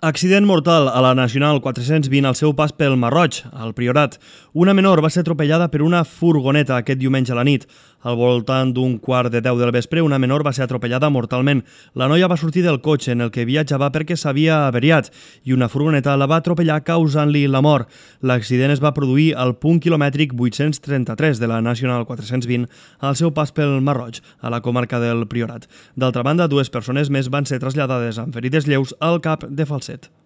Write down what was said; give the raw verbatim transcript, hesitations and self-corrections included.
Accident mortal a la Nacional quatre-cents vint al seu pas pel Marroig, al Priorat. Una menor va ser atropellada per una furgoneta aquest diumenge a la nit. Al voltant d'un quart de deu del vespre, una menor va ser atropellada mortalment. La noia va sortir del cotxe en el que viatjava perquè s'havia averiat i una furgoneta la va atropellar causant-li la mort. L'accident es va produir al punt quilomètric vuit-cents trenta-tres de la Nacional quatre-cents vint al seu pas pel Marroig, a la comarca del Priorat. D'altra banda, dues persones més van ser traslladades amb ferides lleus al cap de Falset.